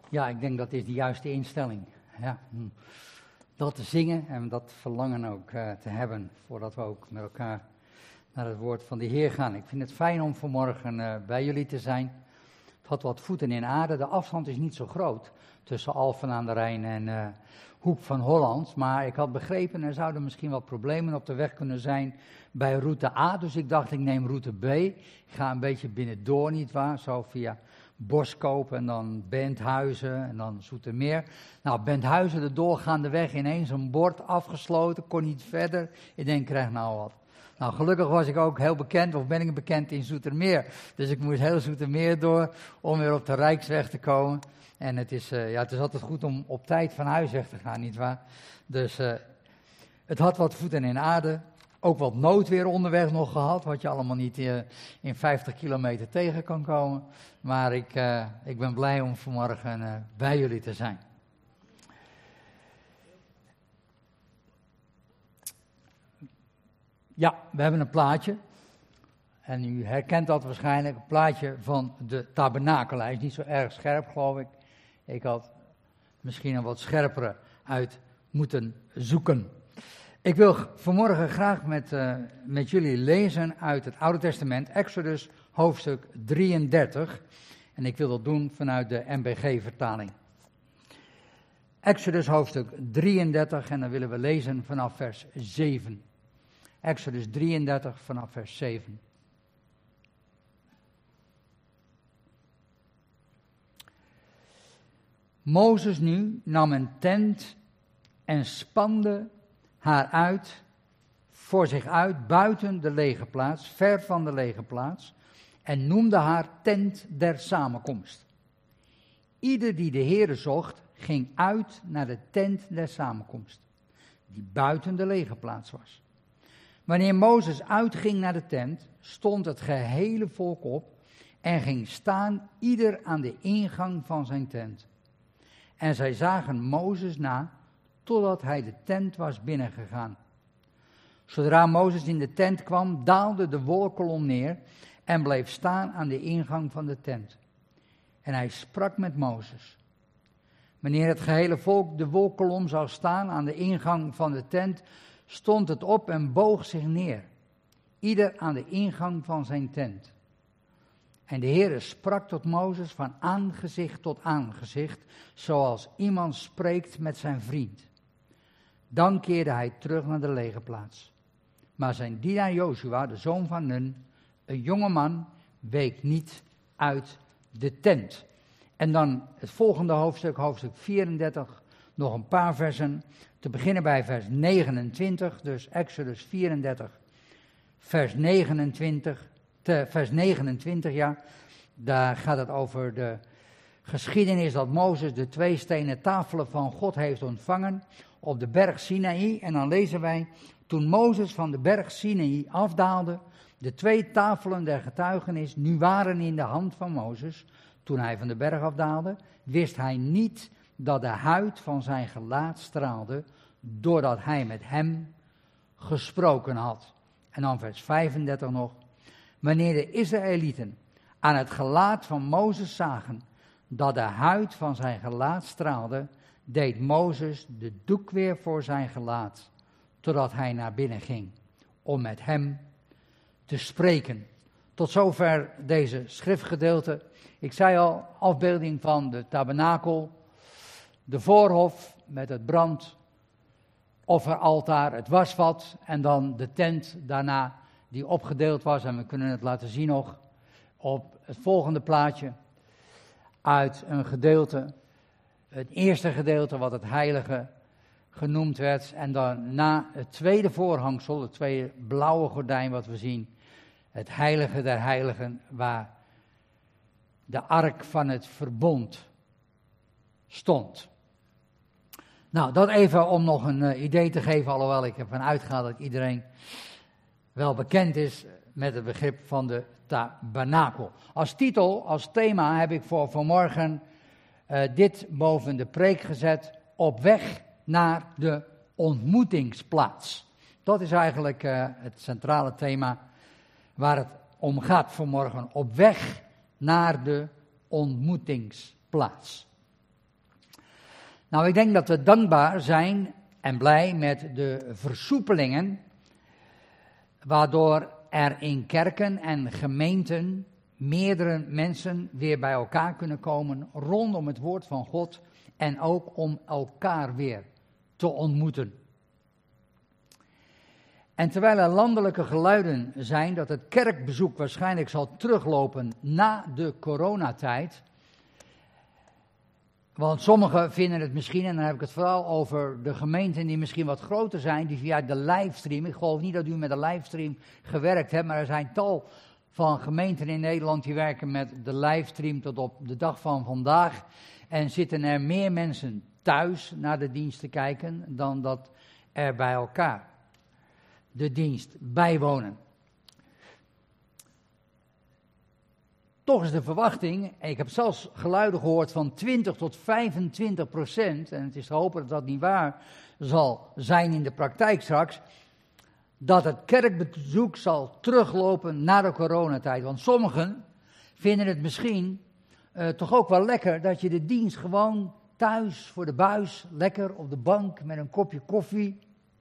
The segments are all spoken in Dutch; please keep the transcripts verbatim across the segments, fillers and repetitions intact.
Ja, ik denk dat is de juiste instelling. Ja. Dat te zingen en dat verlangen ook uh, te hebben, voordat we ook met elkaar naar het woord van de Heer gaan. Ik vind het fijn om vanmorgen uh, bij jullie te zijn. Het had wat voeten in aarde. De afstand is niet zo groot tussen Alphen aan de Rijn en uh, Hoek van Holland. Maar ik had begrepen, er zouden misschien wel problemen op de weg kunnen zijn bij route A. Dus ik dacht, ik neem route B. Ik ga een beetje binnendoor, nietwaar, zo via Boskoop en dan Benthuizen en dan Zoetermeer. Nou, Benthuizen, de doorgaande weg, ineens een bord afgesloten, kon niet verder. Ik denk, ik krijg nou wat. Nou, gelukkig was ik ook heel bekend, of ben ik bekend in Zoetermeer. Dus ik moest heel Zoetermeer door om weer op de Rijksweg te komen. En het is, uh, ja, het is altijd goed om op tijd van huis weg te gaan, nietwaar? Dus uh, het had wat voeten in aarde. Ook wat noodweer onderweg nog gehad, wat je allemaal niet uh, in vijftig kilometer tegen kan komen. Maar ik, uh, ik ben blij om vanmorgen uh, bij jullie te zijn. Ja, we hebben een plaatje. En u herkent dat waarschijnlijk, een plaatje van de tabernakel. Hij is niet zo erg scherp, geloof ik. Ik had misschien een wat scherpere uit moeten zoeken. Ik wil vanmorgen graag met, uh, met jullie lezen uit het Oude Testament, Exodus hoofdstuk drieëndertig. En ik wil dat doen vanuit de M B G-vertaling. Exodus hoofdstuk drieëndertig en dan willen we lezen vanaf vers zeven. Exodus drieëndertig vanaf vers zeven. Mozes nu nam een tent en spande haar uit, voor zich uit, buiten de legerplaats, ver van de legerplaats, en noemde haar tent der samenkomst. Ieder die de Heere zocht, ging uit naar de tent der samenkomst, die buiten de legerplaats was. Wanneer Mozes uitging naar de tent, stond het gehele volk op en ging staan, ieder aan de ingang van zijn tent. En zij zagen Mozes na, totdat hij de tent was binnengegaan. Zodra Mozes in de tent kwam, daalde de wolkolom neer en bleef staan aan de ingang van de tent. En hij sprak met Mozes. Wanneer het gehele volk de wolkolom zou staan aan de ingang van de tent, stond het op en boog zich neer, ieder aan de ingang van zijn tent. En de Heere sprak tot Mozes van aangezicht tot aangezicht, zoals iemand spreekt met zijn vriend. Dan keerde hij terug naar de legerplaats. Maar zijn dienaar Jozua, de zoon van Nun, een jonge man, week niet uit de tent. En dan het volgende hoofdstuk, hoofdstuk vierendertig, nog een paar versen. Te beginnen bij vers negenentwintig, dus Exodus vierendertig, vers negenentwintig, te, vers negenentwintig, ja. Daar gaat het over de geschiedenis dat Mozes de twee stenen tafelen van God heeft ontvangen op de berg Sinaï. En dan lezen wij, toen Mozes van de berg Sinaï afdaalde, de twee tafelen der getuigenis nu waren in de hand van Mozes. Toen hij van de berg afdaalde, wist hij niet dat de huid van zijn gelaat straalde, doordat hij met hem gesproken had. En dan vers vijfendertig nog. Wanneer de Israëlieten aan het gelaat van Mozes zagen dat de huid van zijn gelaat straalde, deed Mozes de doek weer voor zijn gelaat, totdat hij naar binnen ging, om met hem te spreken. Tot zover deze schriftgedeelte. Ik zei al, afbeelding van de tabernakel, de voorhof met het brandofferaltaar, het wasvat en dan de tent daarna die opgedeeld was. En we kunnen het laten zien nog op het volgende plaatje uit een gedeelte, het eerste gedeelte wat het heilige genoemd werd. En daarna het tweede voorhangsel, het tweede blauwe gordijn wat we zien, het heilige der heiligen, waar de ark van het verbond stond. Nou, dat even om nog een uh, idee te geven, alhoewel ik ervan uitga dat iedereen wel bekend is met het begrip van de tabernakel. Als titel, als thema heb ik voor vanmorgen uh, dit boven de preek gezet, op weg naar de ontmoetingsplaats. Dat is eigenlijk uh, het centrale thema waar het om gaat vanmorgen, op weg naar de ontmoetingsplaats. Nou, ik denk dat we dankbaar zijn en blij met de versoepelingen, waardoor er in kerken en gemeenten meerdere mensen weer bij elkaar kunnen komen rondom het woord van God en ook om elkaar weer te ontmoeten. En terwijl er landelijke geluiden zijn dat het kerkbezoek waarschijnlijk zal teruglopen na de coronatijd, want sommigen vinden het misschien, en dan heb ik het vooral over de gemeenten die misschien wat groter zijn, die via de livestream, ik geloof niet dat u met de livestream gewerkt hebt, maar er zijn tal van gemeenten in Nederland die werken met de livestream tot op de dag van vandaag. En zitten er meer mensen thuis naar de dienst te kijken dan dat er bij elkaar de dienst bijwonen. Toch is de verwachting, en ik heb zelfs geluiden gehoord van twintig tot vijfentwintig procent, en het is te hopen dat dat niet waar zal zijn in de praktijk straks, dat het kerkbezoek zal teruglopen na de coronatijd. Want sommigen vinden het misschien uh, toch ook wel lekker dat je de dienst gewoon thuis voor de buis, lekker op de bank met een kopje koffie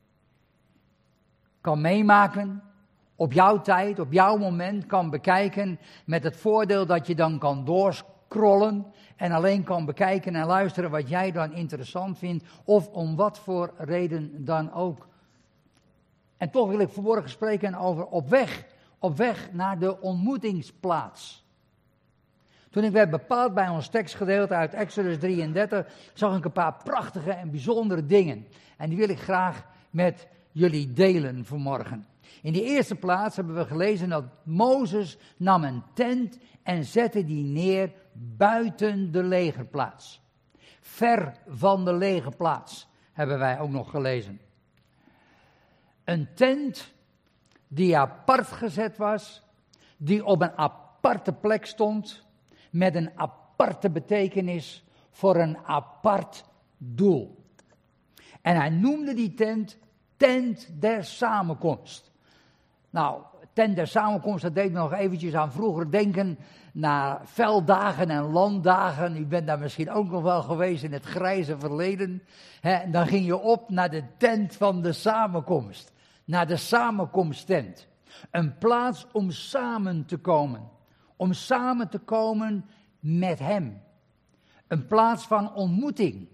kan meemaken, op jouw tijd, op jouw moment kan bekijken, met het voordeel dat je dan kan doorscrollen en alleen kan bekijken en luisteren wat jij dan interessant vindt, of om wat voor reden dan ook. En toch wil ik vanmorgen spreken over op weg, op weg naar de ontmoetingsplaats. Toen ik werd bepaald bij ons tekstgedeelte uit Exodus drieëndertig, zag ik een paar prachtige en bijzondere dingen. En die wil ik graag met jullie delen vanmorgen. In de eerste plaats hebben we gelezen dat Mozes nam een tent en zette die neer buiten de legerplaats. Ver van de legerplaats hebben wij ook nog gelezen. Een tent die apart gezet was, die op een aparte plek stond, met een aparte betekenis voor een apart doel. En hij noemde die tent tent der samenkomst. Nou, tent der samenkomst, dat deed me nog eventjes aan vroeger denken naar velddagen en landdagen. U bent daar misschien ook nog wel geweest in het grijze verleden. He, dan ging je op naar de tent van de samenkomst. Naar de samenkomsttent. Een plaats om samen te komen. Om samen te komen met hem. Een plaats van ontmoeting.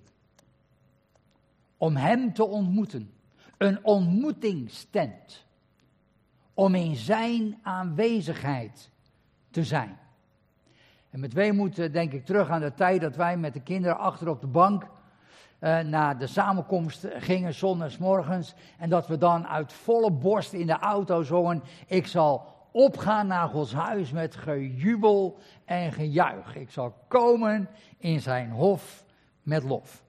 Om hem te ontmoeten. Een ontmoetingstent. Om in zijn aanwezigheid te zijn. En met weemoed denk ik terug aan de tijd dat wij met de kinderen achter op de bank uh, naar de samenkomst gingen, zondagsmorgens. En dat we dan uit volle borst in de auto zongen: ik zal opgaan naar Gods huis met gejubel en gejuich. Ik zal komen in zijn hof met lof.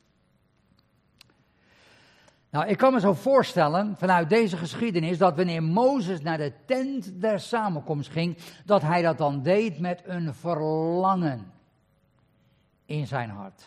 Nou, ik kan me zo voorstellen, vanuit deze geschiedenis, dat wanneer Mozes naar de tent der samenkomst ging, dat hij dat dan deed met een verlangen in zijn hart.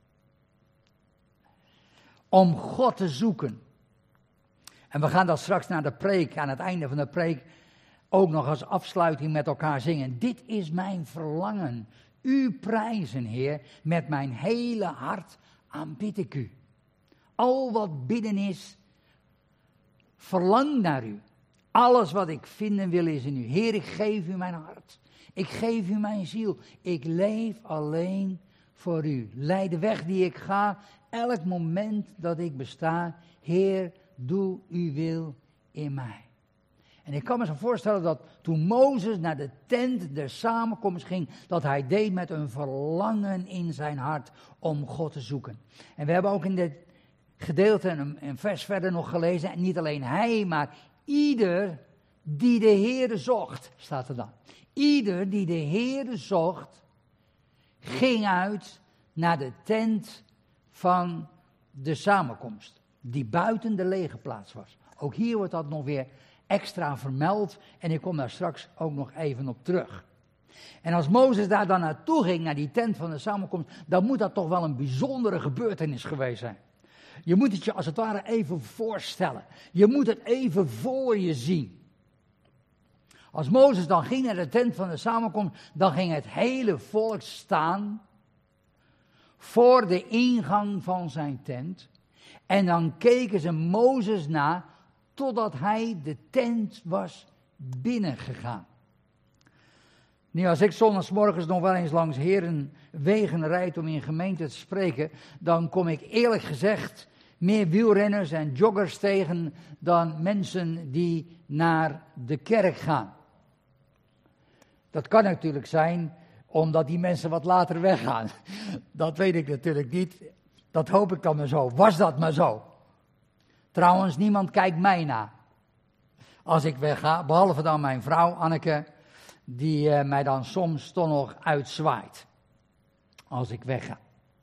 Om God te zoeken. En we gaan dat straks naar de preek, aan het einde van de preek, ook nog als afsluiting met elkaar zingen. Dit is mijn verlangen. U prijzen, Heer, met mijn hele hart aanbid ik u. Al wat bidden is, verlang naar u. Alles wat ik vinden wil is in u. Heer, ik geef u mijn hart. Ik geef u mijn ziel. Ik leef alleen voor u. Leid de weg die ik ga, elk moment dat ik besta. Heer, doe uw wil in mij. En ik kan me zo voorstellen dat toen Mozes naar de tent der samenkomst ging, dat hij deed met een verlangen in zijn hart om God te zoeken. En we hebben ook in dit gedeelte en een vers verder nog gelezen, en niet alleen hij, maar ieder die de Heere zocht, staat er dan. Ieder die de Heere zocht, ging uit naar de tent van de samenkomst, die buiten de legerplaats was. Ook hier wordt dat nog weer extra vermeld en ik kom daar straks ook nog even op terug. En als Mozes daar dan naartoe ging, naar die tent van de samenkomst, dan moet dat toch wel een bijzondere gebeurtenis geweest zijn. Je moet het je als het ware even voorstellen. Je moet het even voor je zien. Als Mozes dan ging naar de tent van de samenkomst, dan ging het hele volk staan voor de ingang van zijn tent. En dan keken ze Mozes na totdat hij de tent was binnengegaan. Nu, als ik zondagsmorgens nog wel eens langs Herenwegen rijd om in gemeente te spreken, dan kom ik eerlijk gezegd meer wielrenners en joggers tegen dan mensen die naar de kerk gaan. Dat kan natuurlijk zijn omdat die mensen wat later weggaan. Dat weet ik natuurlijk niet. Dat hoop ik dan maar zo. Was dat maar zo? Trouwens, niemand kijkt mij na als ik wegga, behalve dan mijn vrouw Anneke, die uh, mij dan soms toch nog uitzwaait als ik wegga.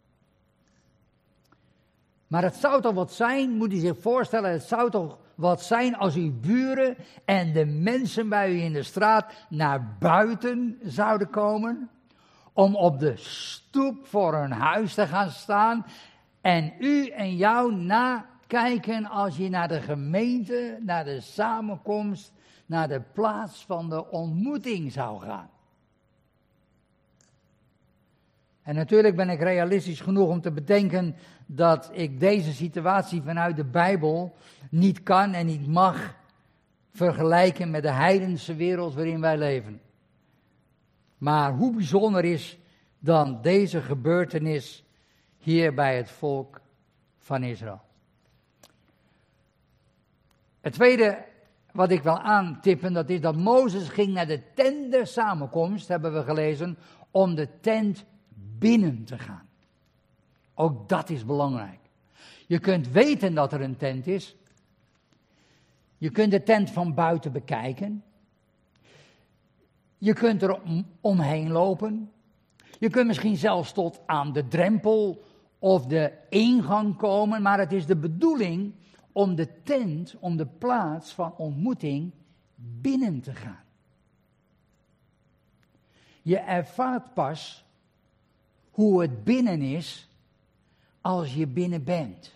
Maar het zou toch wat zijn, moet u zich voorstellen, het zou toch wat zijn als uw buren en de mensen bij u in de straat naar buiten zouden komen, om op de stoep voor hun huis te gaan staan en u en jou nakijken als je naar de gemeente, naar de samenkomst, naar de plaats van de ontmoeting zou gaan. En natuurlijk ben ik realistisch genoeg om te bedenken dat ik deze situatie vanuit de Bijbel niet kan en niet mag vergelijken met de heidense wereld waarin wij leven. Maar hoe bijzonder is dan deze gebeurtenis hier bij het volk van Israël. Het tweede wat ik wil aantippen, dat is dat Mozes ging naar de tent der samenkomst, hebben we gelezen, om de tent binnen te gaan. Ook dat is belangrijk. Je kunt weten dat er een tent is. Je kunt de tent van buiten bekijken. Je kunt er omheen lopen. Je kunt misschien zelfs tot aan de drempel of de ingang komen, maar het is de bedoeling om de tent, om de plaats van ontmoeting binnen te gaan. Je ervaart pas hoe het binnen is als je binnen bent.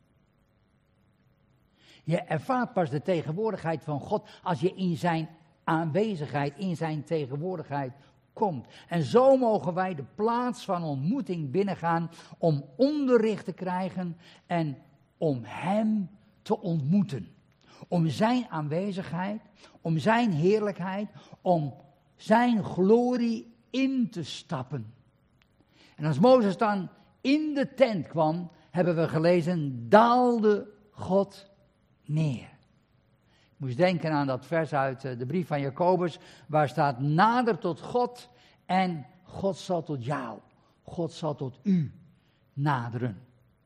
Je ervaart pas de tegenwoordigheid van God als je in zijn aanwezigheid, in zijn tegenwoordigheid komt. En zo mogen wij de plaats van ontmoeting binnengaan om onderricht te krijgen en om hem te ontmoeten. Om zijn aanwezigheid, om zijn heerlijkheid, om zijn glorie in te stappen. En als Mozes dan in de tent kwam, hebben we gelezen, daalde God neer. Ik moest denken aan dat vers uit de brief van Jacobus, waar staat, nader tot God en God zal tot jou, God zal tot u naderen.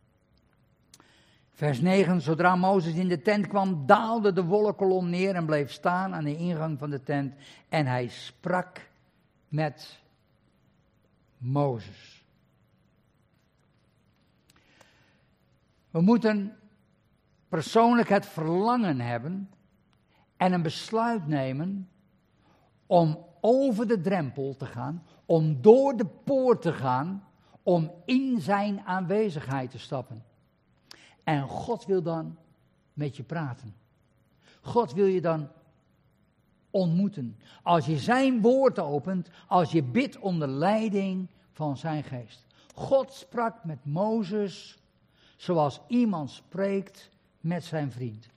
Vers negen, zodra Mozes in de tent kwam, daalde de wolkenkolom neer en bleef staan aan de ingang van de tent. En hij sprak met Mozes. We moeten persoonlijk het verlangen hebben en een besluit nemen om over de drempel te gaan, om door de poort te gaan, om in zijn aanwezigheid te stappen. En God wil dan met je praten. God wil je dan ontmoeten. Als je zijn woord opent, als je bidt om de leiding van zijn geest. God sprak met Mozes zoals iemand spreekt met zijn vriend.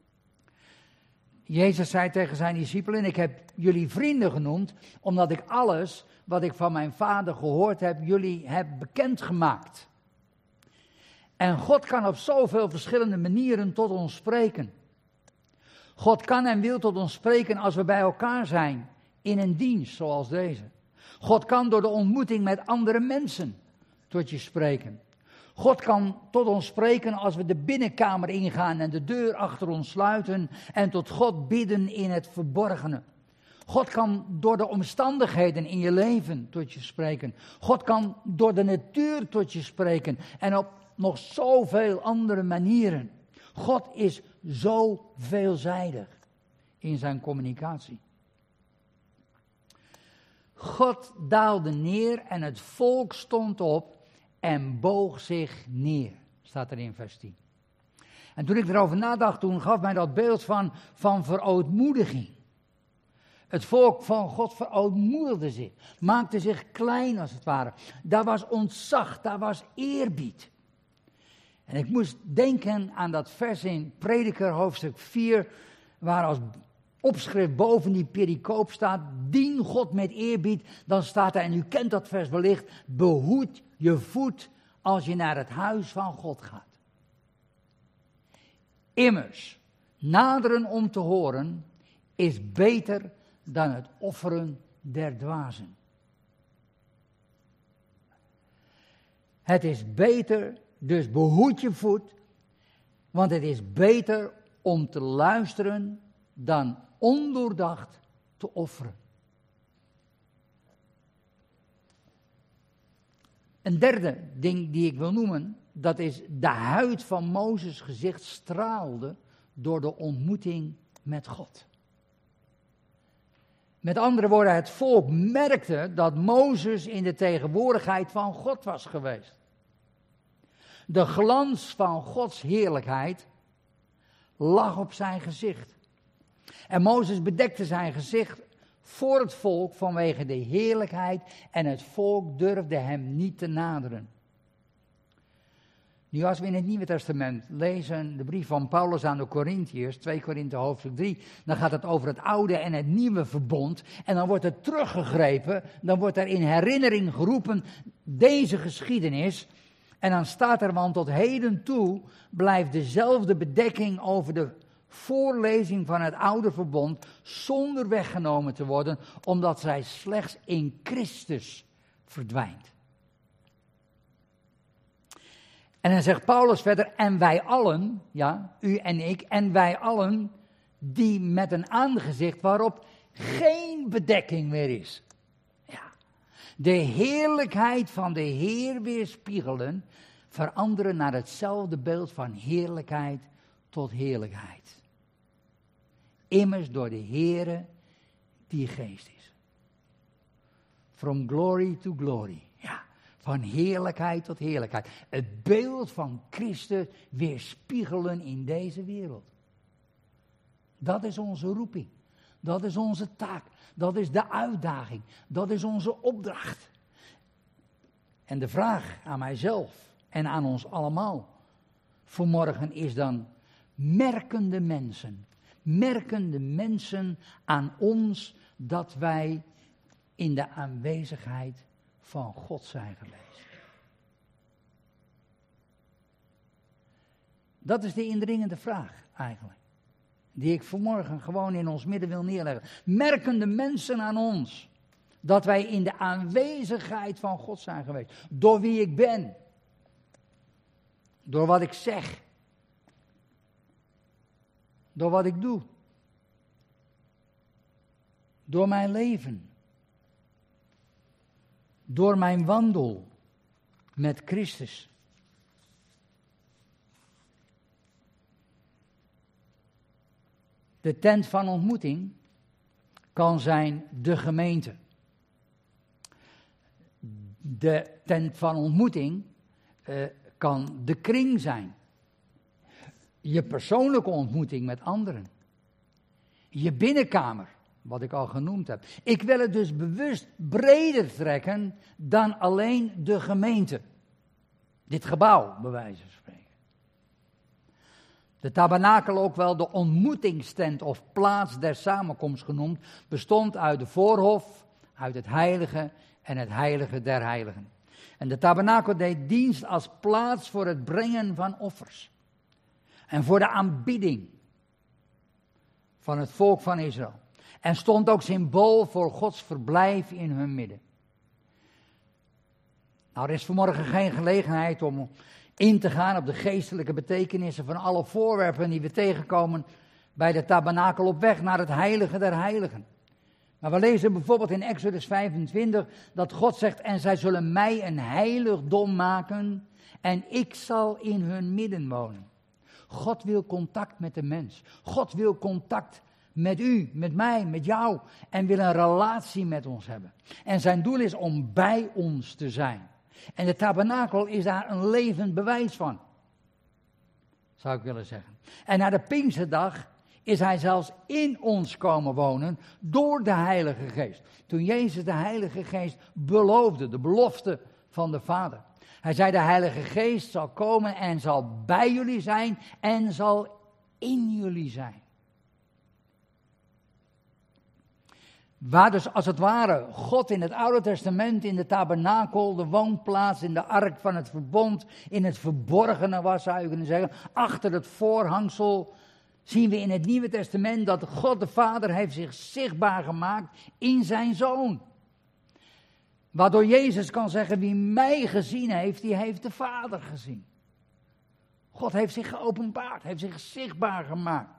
Jezus zei tegen zijn discipelen, ik heb jullie vrienden genoemd, omdat ik alles wat ik van mijn vader gehoord heb, jullie heb bekendgemaakt. En God kan op zoveel verschillende manieren tot ons spreken. God kan en wil tot ons spreken als we bij elkaar zijn, in een dienst zoals deze. God kan door de ontmoeting met andere mensen tot je spreken. God kan tot ons spreken als we de binnenkamer ingaan en de deur achter ons sluiten en tot God bidden in het verborgene. God kan door de omstandigheden in je leven tot je spreken. God kan door de natuur tot je spreken en op nog zoveel andere manieren. God is zo veelzijdig in zijn communicatie. God daalde neer en het volk stond op en boog zich neer, staat er in vers tien. En toen ik erover nadacht, toen gaf mij dat beeld van, van verootmoediging. Het volk van God verootmoedigde zich, maakte zich klein als het ware. Daar was ontzag, daar was eerbied. En ik moest denken aan dat vers in Prediker hoofdstuk vier, waar als opschrift boven die pericoop staat, dien God met eerbied. Dan staat er, en u kent dat vers wellicht, behoed je voet als je naar het huis van God gaat. Immers, naderen om te horen is beter dan het offeren der dwazen. Het is beter, dus behoed je voet, want het is beter om te luisteren dan ondoordacht te offeren. Een derde ding die ik wil noemen, dat is de huid van Mozes' gezicht straalde door de ontmoeting met God. Met andere woorden, het volk merkte dat Mozes in de tegenwoordigheid van God was geweest. De glans van Gods heerlijkheid lag op zijn gezicht. En Mozes bedekte zijn gezicht voor het volk vanwege de heerlijkheid en het volk durfde hem niet te naderen. Nu als we in het Nieuwe Testament lezen de brief van Paulus aan de Korintiërs, twee Korinthe hoofdstuk drie, dan gaat het over het oude en het nieuwe verbond. En dan wordt het teruggegrepen, dan wordt er in herinnering geroepen deze geschiedenis. En dan staat er, want tot heden toe blijft dezelfde bedekking over de voorlezing van het oude verbond zonder weggenomen te worden, omdat zij slechts in Christus verdwijnt. En dan zegt Paulus verder, en wij allen, ja, u en ik, en wij allen, die met een aangezicht waarop geen bedekking meer is. Ja, de heerlijkheid van de Heer weerspiegelen, veranderen naar hetzelfde beeld van heerlijkheid tot heerlijkheid. Immers door de Heere die geest is. From glory to glory. Ja, van heerlijkheid tot heerlijkheid. Het beeld van Christus weerspiegelen in deze wereld. Dat is onze roeping. Dat is onze taak. Dat is de uitdaging. Dat is onze opdracht. En de vraag aan mijzelf en aan ons allemaal vanmorgen is dan, merken de mensen, merken de mensen aan ons dat wij in de aanwezigheid van God zijn geweest? Dat is de indringende vraag eigenlijk, die ik vanmorgen gewoon in ons midden wil neerleggen. Merken de mensen aan ons dat wij in de aanwezigheid van God zijn geweest? Door wie ik ben, door wat ik zeg, door wat ik doe, door mijn leven, door mijn wandel met Christus. De tent van ontmoeting kan zijn de gemeente. De tent van ontmoeting uh, kan de kring zijn. Je persoonlijke ontmoeting met anderen. Je binnenkamer, wat ik al genoemd heb. Ik wil het dus bewust breder trekken dan alleen de gemeente. Dit gebouw, bij wijze van spreken. De tabernakel, ook wel de ontmoetingstent of plaats der samenkomst genoemd, bestond uit de voorhof, uit het heilige en het heilige der heiligen. En de tabernakel deed dienst als plaats voor het brengen van offers. En voor de aanbidding van het volk van Israël. En stond ook symbool voor Gods verblijf in hun midden. Nou, er is vanmorgen geen gelegenheid om in te gaan op de geestelijke betekenissen van alle voorwerpen die we tegenkomen bij de tabernakel op weg naar het heilige der heiligen. Maar we lezen bijvoorbeeld in Exodus vijfentwintig dat God zegt, en zij zullen mij een heiligdom maken en ik zal in hun midden wonen. God wil contact met de mens. God wil contact met u, met mij, met jou en wil een relatie met ons hebben. En zijn doel is om bij ons te zijn. En de tabernakel is daar een levend bewijs van, zou ik willen zeggen. En na de Pinksterdag is hij zelfs in ons komen wonen door de Heilige Geest. Toen Jezus de Heilige Geest beloofde, de belofte van de Vader. Hij zei, de Heilige Geest zal komen en zal bij jullie zijn en zal in jullie zijn. Waar dus als het ware God in het Oude Testament, in de tabernakel, de woonplaats, in de ark van het verbond, in het verborgene was, zou je kunnen zeggen, achter het voorhangsel, zien we in het Nieuwe Testament dat God de Vader heeft zich zichtbaar gemaakt in zijn Zoon. Waardoor Jezus kan zeggen, wie mij gezien heeft, die heeft de Vader gezien. God heeft zich geopenbaard, heeft zich zichtbaar gemaakt.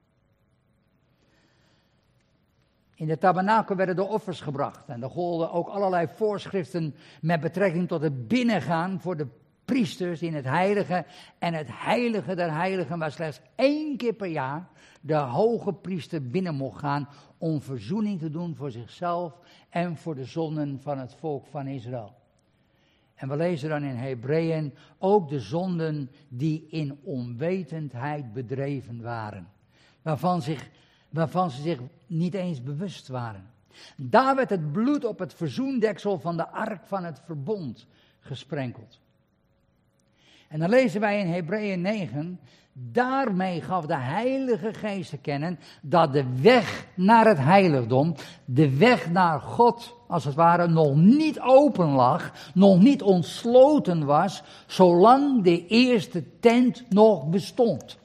In de tabernakel werden de offers gebracht en er golden ook allerlei voorschriften met betrekking tot het binnengaan voor de priesters in het heilige. En het heilige der heiligen waar slechts één keer per jaar de hoge priester binnen mocht gaan om verzoening te doen voor zichzelf en voor de zonden van het volk van Israël. En we lezen dan in Hebreeën ook de zonden die in onwetendheid bedreven waren, waarvan zich... waarvan ze zich niet eens bewust waren. Daar werd het bloed op het verzoendeksel van de ark van het verbond gesprenkeld. En dan lezen wij in Hebreeën negen, daarmee gaf de Heilige Geest te kennen dat de weg naar het heiligdom, de weg naar God, als het ware, nog niet open lag, nog niet ontsloten was, zolang de eerste tent nog bestond.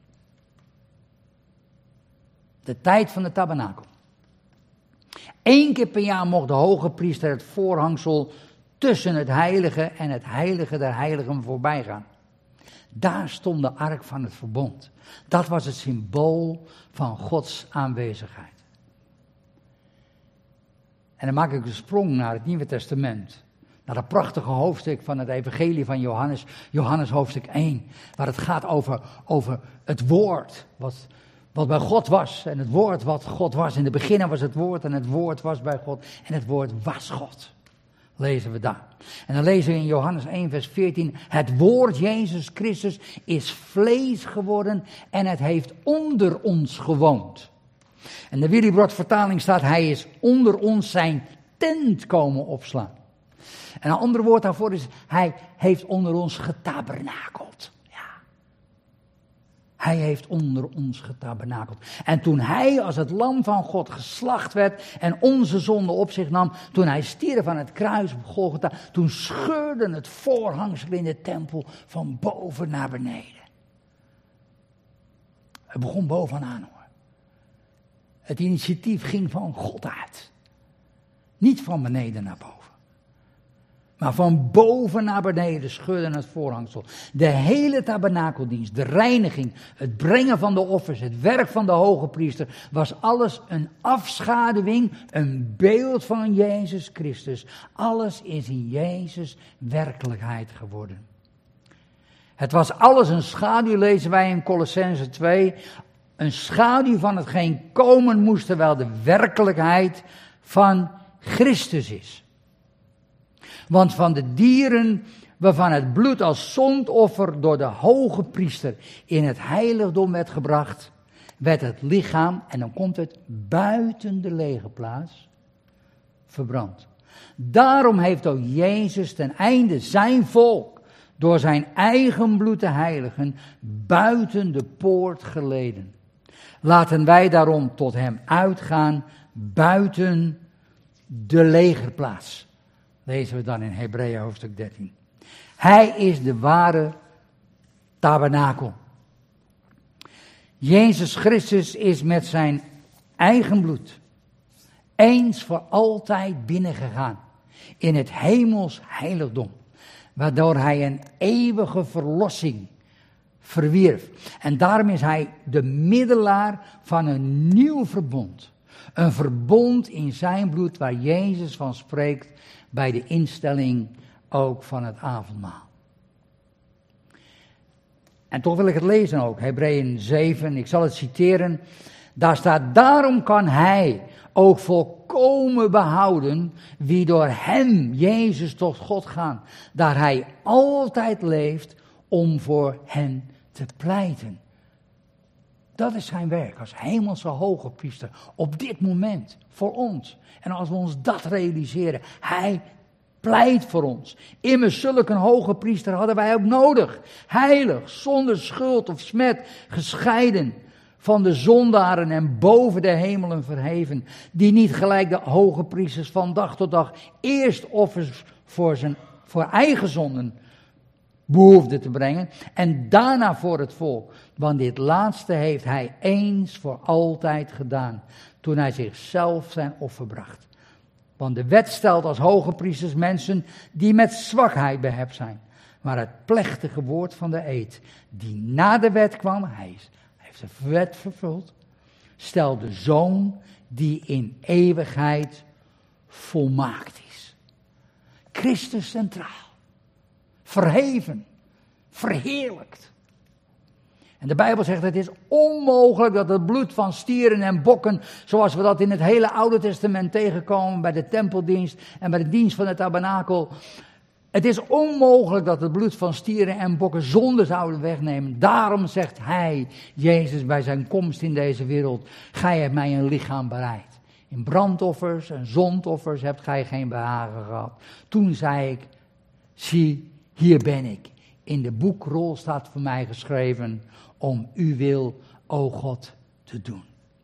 De tijd van de tabernakel. Eén keer per jaar mocht de hoge priester het voorhangsel tussen het heilige en het heilige der heiligen voorbij gaan. Daar stond de ark van het verbond. Dat was het symbool van Gods aanwezigheid. En dan maak ik een sprong naar het Nieuwe Testament. Naar dat prachtige hoofdstuk van het evangelie van Johannes. Johannes hoofdstuk één. Waar het gaat over, over het woord. Wat... Wat bij God was en het woord wat God was. In het begin was het woord en het woord was bij God en het woord was God. Lezen we daar. En dan lezen we in Johannes één vers veertien. Het woord Jezus Christus is vlees geworden en het heeft onder ons gewoond. En de Willibrord vertaling staat, hij is onder ons zijn tent komen opslaan. En een ander woord daarvoor is, hij heeft onder ons getabernakeld. Hij heeft onder ons getabernakeld. En toen hij als het lam van God geslacht werd en onze zonde op zich nam, toen hij stierf aan het kruis op Golgotha, toen scheurde het voorhangsel in de tempel van boven naar beneden. Het begon bovenaan hoor. Het initiatief ging van God uit. Niet van beneden naar boven. Maar van boven naar beneden scheurde het voorhangsel. De hele tabernakeldienst, de reiniging, het brengen van de offers, het werk van de hoge priester, was alles een afschaduwing, een beeld van Jezus Christus. Alles is in Jezus werkelijkheid geworden. Het was alles een schaduw, lezen wij in Colossenzen twee, een schaduw van hetgeen komen moest, terwijl de werkelijkheid van Christus is. Want van de dieren waarvan het bloed als zondoffer door de hoge priester in het heiligdom werd gebracht, werd het lichaam, en dan komt het, buiten de legerplaats verbrand. Daarom heeft ook Jezus ten einde zijn volk door zijn eigen bloed te heiligen buiten de poort geleden. Laten wij daarom tot hem uitgaan buiten de legerplaats. Lezen we dan in Hebreeën hoofdstuk dertien. Hij is de ware tabernakel. Jezus Christus is met zijn eigen bloed eens voor altijd binnengegaan in het hemels heiligdom, waardoor hij een eeuwige verlossing verwierf. En daarom is hij de middelaar van een nieuw verbond. Een verbond in zijn bloed waar Jezus van spreekt bij de instelling ook van het avondmaal. En toch wil ik het lezen ook, Hebreeën zeven, ik zal het citeren. Daar staat, daarom kan hij ook volkomen behouden wie door hem, Jezus, tot God gaan. Daar hij altijd leeft om voor hen te pleiten. Dat is zijn werk als hemelse hoge priester. Op dit moment, voor ons. En als we ons dat realiseren, hij pleit voor ons. Immers zulke een hoge priester hadden wij ook nodig. Heilig, zonder schuld of smet, gescheiden van de zondaren en boven de hemelen verheven. Die niet gelijk de hoge priesters van dag tot dag eerst offers voor, zijn, voor eigen zonden behoefde te brengen. En daarna voor het volk. Want dit laatste heeft hij eens voor altijd gedaan. Toen hij zichzelf zijn offer bracht. Want de wet stelt als hoge priesters mensen die met zwakheid behept zijn. Maar het plechtige woord van de eed, die na de wet kwam, hij, is, hij heeft de wet vervuld, stelt de zoon die in eeuwigheid volmaakt is. Christus centraal, verheven, verheerlijkt. En de Bijbel zegt, het is onmogelijk dat het bloed van stieren en bokken, zoals we dat in het hele Oude Testament tegenkomen, bij de tempeldienst en bij de dienst van het tabernakel. Het is onmogelijk dat het bloed van stieren en bokken zonde zouden wegnemen. Daarom zegt hij, Jezus, bij zijn komst in deze wereld, gij hebt mij een lichaam bereid. In brandoffers en zondoffers hebt gij geen behagen gehad. Toen zei ik, zie, hier ben ik. In de boekrol staat voor mij geschreven, om uw wil, o God, te doen.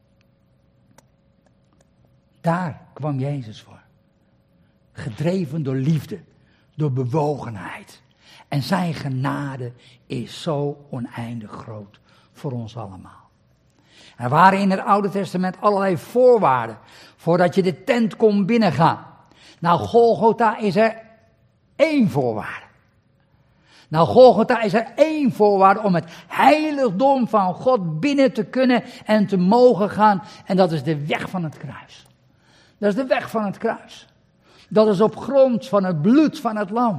Daar kwam Jezus voor. Gedreven door liefde, door bewogenheid. En zijn genade is zo oneindig groot voor ons allemaal. Er waren in het Oude Testament allerlei voorwaarden voordat je de tent kon binnengaan. Nou, Golgotha is er één voorwaarde. Nou, Golgotha is er één voorwaarde om het heiligdom van God binnen te kunnen en te mogen gaan. En dat is de weg van het kruis. Dat is de weg van het kruis. Dat is op grond van het bloed van het lam.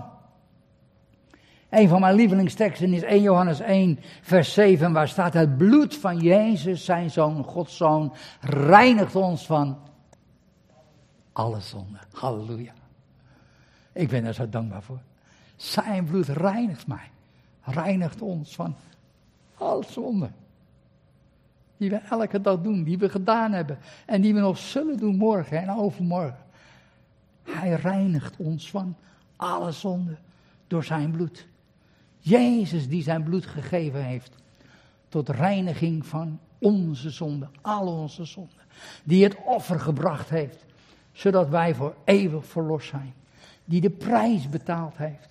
Een van mijn lievelingsteksten is Eerste Johannes één vers zeven, waar staat: het bloed van Jezus, zijn zoon, Gods zoon, reinigt ons van alle zonde. Halleluja. Ik ben er zo dankbaar voor. Zijn bloed reinigt mij. Reinigt ons van alle zonde. Die we elke dag doen, die we gedaan hebben. En die we nog zullen doen morgen en overmorgen. Hij reinigt ons van alle zonde door zijn bloed. Jezus die zijn bloed gegeven heeft tot reiniging van onze zonden, al onze zonden. Die het offer gebracht heeft, zodat wij voor eeuwig verlost zijn. Die de prijs betaald heeft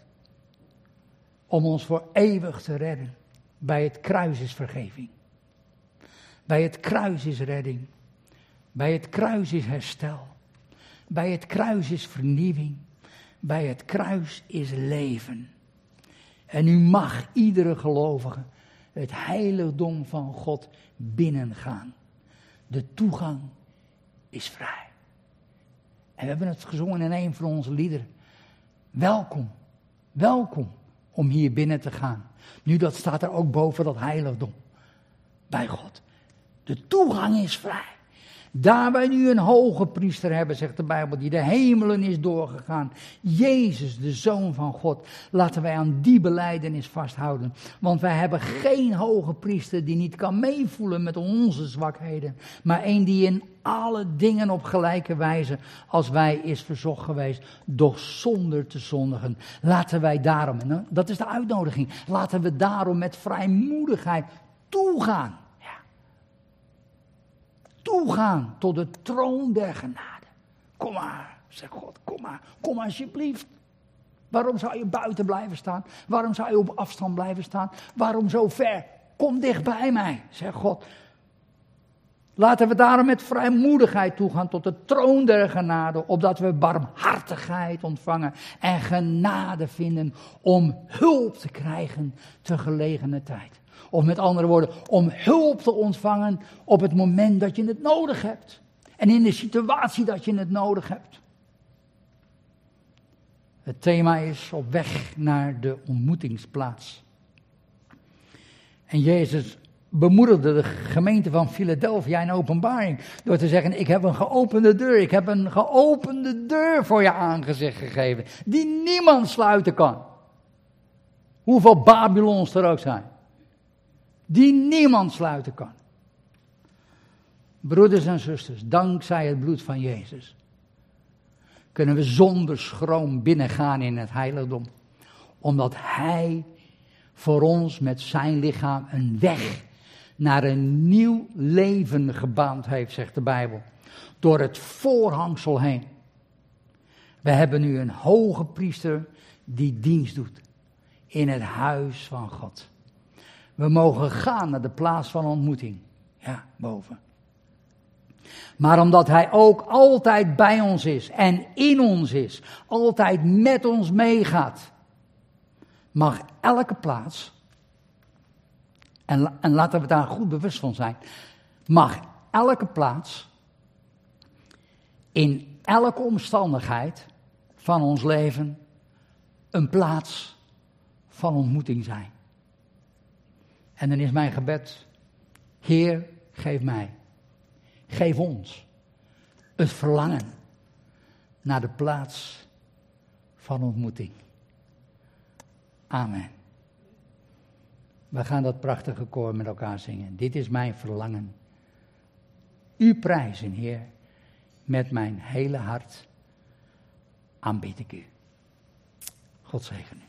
om ons voor eeuwig te redden. Bij het kruis is vergeving. Bij het kruis is redding. Bij het kruis is herstel. Bij het kruis is vernieuwing. Bij het kruis is leven. En nu mag iedere gelovige het heiligdom van God binnengaan. De toegang is vrij. En we hebben het gezongen in een van onze liederen. Welkom, welkom om hier binnen te gaan. Nu, dat staat er ook boven dat heiligdom. Bij God. De toegang is vrij. Daar wij nu een hoge priester hebben, zegt de Bijbel, die de hemelen is doorgegaan. Jezus, de Zoon van God. Laten wij aan die belijdenis vasthouden. Want wij hebben geen hoge priester die niet kan meevoelen met onze zwakheden. Maar een die in alle dingen op gelijke wijze als wij is verzocht geweest. Doch zonder te zondigen. Laten wij daarom, en dat is de uitnodiging. Laten we daarom met vrijmoedigheid toegaan. Toegaan tot de troon der genade. Kom maar, zegt God, kom maar, kom alsjeblieft. Waarom zou je buiten blijven staan? Waarom zou je op afstand blijven staan? Waarom zo ver? Kom dicht bij mij, zegt God. Laten we daarom met vrijmoedigheid toegaan tot de troon der genade, opdat we barmhartigheid ontvangen en genade vinden om hulp te krijgen te gelegene tijd. Of met andere woorden, om hulp te ontvangen op het moment dat je het nodig hebt. En in de situatie dat je het nodig hebt. Het thema is op weg naar de ontmoetingsplaats. En Jezus bemoedigde de gemeente van Philadelphia in Openbaring door te zeggen: ik heb een geopende deur, ik heb een geopende deur voor je aangezicht gegeven, die niemand sluiten kan. Hoeveel Babylons er ook zijn. Die niemand sluiten kan. Broeders en zusters, dankzij het bloed van Jezus kunnen we zonder schroom binnengaan in het heiligdom. Omdat Hij voor ons met zijn lichaam een weg naar een nieuw leven gebaand heeft, zegt de Bijbel. Door het voorhangsel heen. We hebben nu een hoge priester die dienst doet in het huis van God. We mogen gaan naar de plaats van ontmoeting. Ja, boven. Maar omdat Hij ook altijd bij ons is en in ons is, altijd met ons meegaat, mag elke plaats, en, en laten we daar goed bewust van zijn, mag elke plaats, in elke omstandigheid van ons leven, een plaats van ontmoeting zijn. En dan is mijn gebed, Heer, geef mij, geef ons het verlangen naar de plaats van ontmoeting. Amen. We gaan dat prachtige koor met elkaar zingen. Dit is mijn verlangen. U prijzen, Heer, met mijn hele hart aanbid ik u. God zegen u.